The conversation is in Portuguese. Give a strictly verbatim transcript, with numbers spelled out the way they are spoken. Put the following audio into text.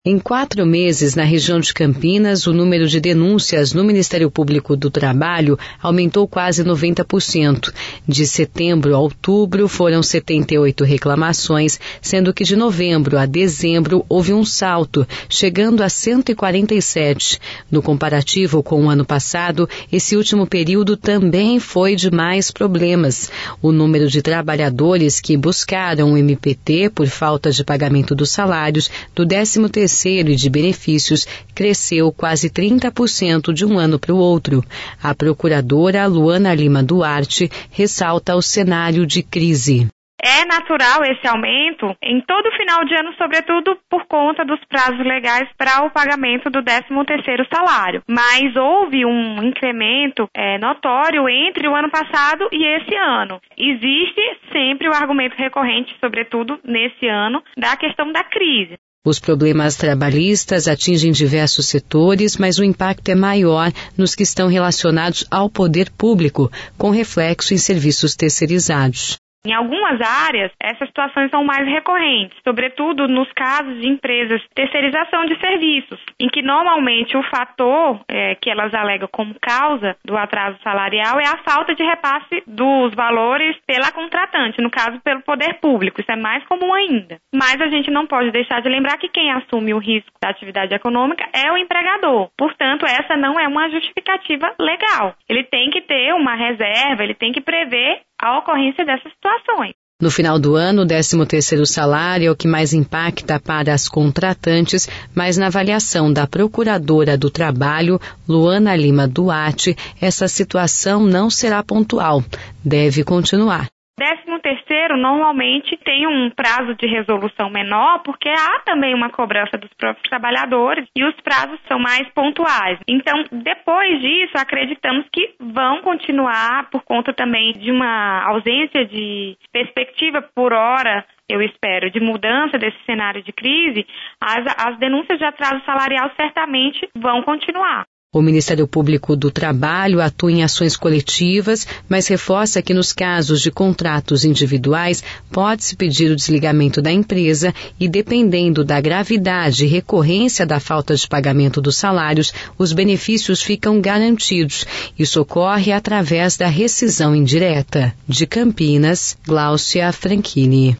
Em quatro meses, na região de Campinas, o número de denúncias no Ministério Público do Trabalho aumentou quase noventa por cento. De setembro a outubro, foram setenta e oito reclamações, sendo que de novembro a dezembro houve um salto, chegando a cento e quarenta e sete. No comparativo com o ano passado, esse último período também foi de mais problemas. O número de trabalhadores que buscaram o M P T por falta de pagamento dos salários do décimo terceiro e de benefícios cresceu quase trinta por cento de um ano para o outro. A procuradora Luana Lima Duarte ressalta o cenário de crise. É natural esse aumento em todo final de ano, sobretudo por conta dos prazos legais para o pagamento do décimo terceiro salário. Mas houve um incremento é, notório entre o ano passado e esse ano. Existe sempre o argumento recorrente, sobretudo nesse ano, da questão da crise. Os problemas trabalhistas atingem diversos setores, mas o impacto é maior nos que estão relacionados ao poder público, com reflexo em serviços terceirizados. Em algumas áreas, essas situações são mais recorrentes, sobretudo nos casos de empresas de terceirização de serviços, em que normalmente o fator é, que elas alegam como causa do atraso salarial é a falta de repasse dos valores pela contratante, no caso pelo poder público. Isso é mais comum ainda. Mas a gente não pode deixar de lembrar que quem assume o risco da atividade econômica é o empregador. Portanto, essa não é uma justificativa legal. Ele tem que ter uma reserva, ele tem que prever a ocorrência dessas situações. No final do ano, o décimo terceiro salário é o que mais impacta para as contratantes, mas na avaliação da Procuradora do Trabalho, Luana Lima Duarte, essa situação não será pontual, deve continuar. décimo terceiro normalmente tem um prazo de resolução menor porque há também uma cobrança dos próprios trabalhadores e os prazos são mais pontuais. Então, depois disso, acreditamos que vão continuar por conta também de uma ausência de perspectiva por hora, eu espero, de mudança desse cenário de crise, as, as denúncias de atraso salarial certamente vão continuar. O Ministério Público do Trabalho atua em ações coletivas, mas reforça que nos casos de contratos individuais pode-se pedir o desligamento da empresa e, dependendo da gravidade e recorrência da falta de pagamento dos salários, os benefícios ficam garantidos. Isso ocorre através da rescisão indireta. De Campinas, Gláucia Franchini.